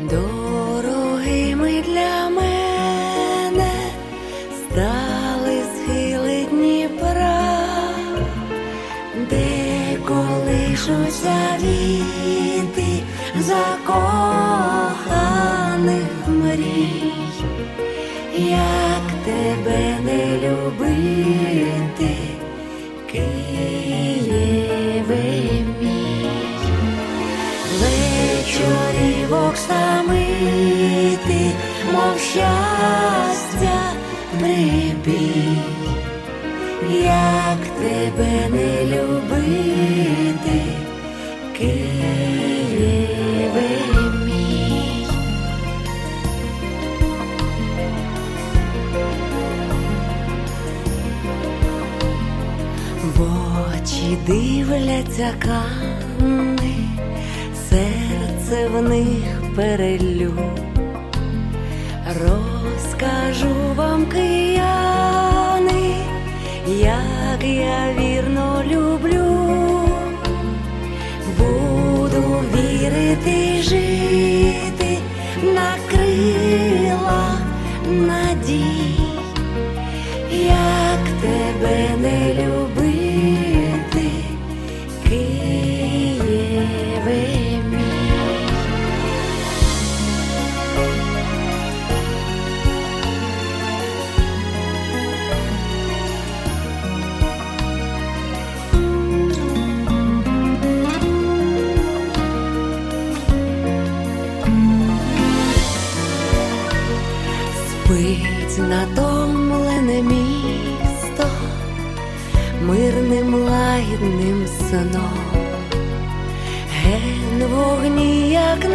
Дорогими для мене стали схили Дніпра, де колишуться віти закоханих мрій. Як тебе не любити, Києве мій? Вечорів оксамити, мов щастя прибій. Як тебе не любити, Києве мій? В очі дивляться кани, серце в них перелюб. Розкажу вам, кияни, як я вірно люблю. Буду вірити й жити на крилах надій. Як тебе не любити, Києве мій? Спить натомлене місто мирним лагідним сном. Ген вогні, як